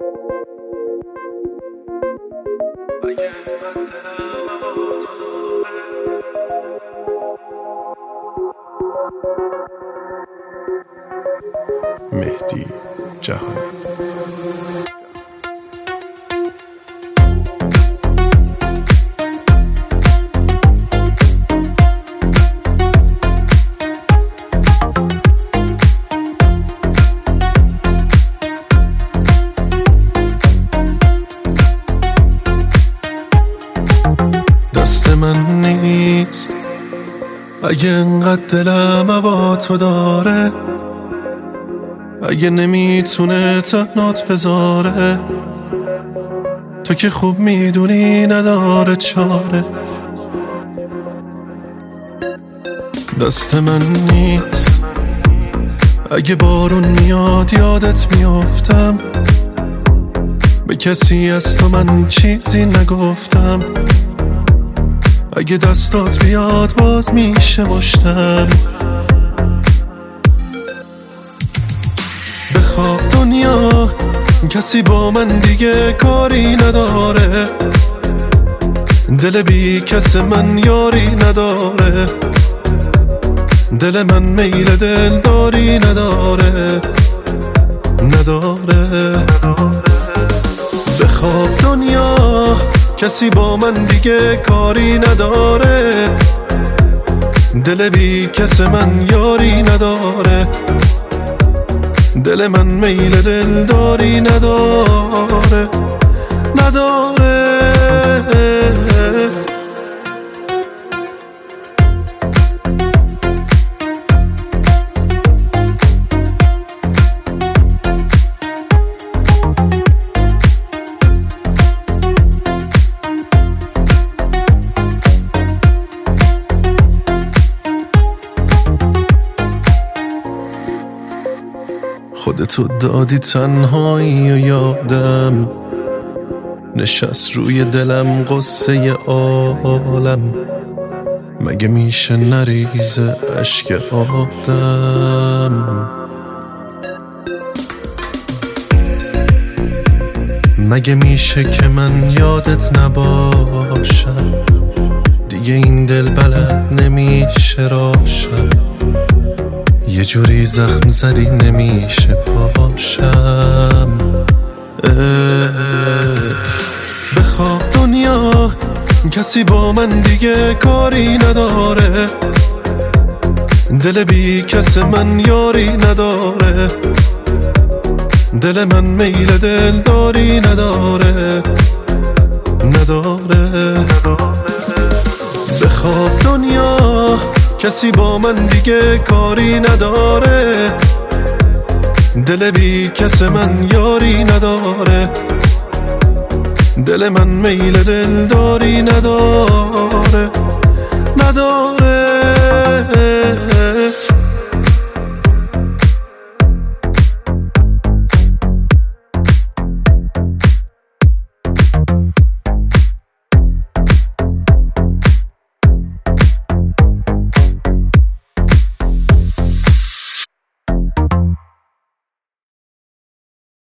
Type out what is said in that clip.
مهدی جهانی. دست من نیست اگه انقدر دلم هوا تو داره، اگه نمیتونه تنات بذاره، تو که خوب میدونی نداره چاره. دست من نیست اگه بارون میاد یادت میافتم، به کسی از تو من چیزی نگفتم، اگه دستات بیاد باز میشه مشتم. بخواب دنیا کسی با من دیگه کاری نداره، دل بی کس من یاری نداره، دل من میل دلداری نداره. بخواب دنیا کسی با من دیگه کاری نداره، دل بی کس من یاری نداره، دل من میل دلداری نداره. خودتو دادی تنهایی و یادم نشست روی دلم قصه عالم، مگه میشه نریزه اشک آدم؟ مگه میشه که من یادت نباشم، دیگه این دل بلد نمیشه راشم، یه جوری زخم زدی نمیشه پاشم. بخواب دنیا کسی با من دیگه کاری نداره، دل بی کس من یاری نداره، دل من میل دلداری نداره. بخواب دنیا کسی با من دیگه کاری نداره، دل بی کس من یاری نداره، دل من میل دلداری نداره.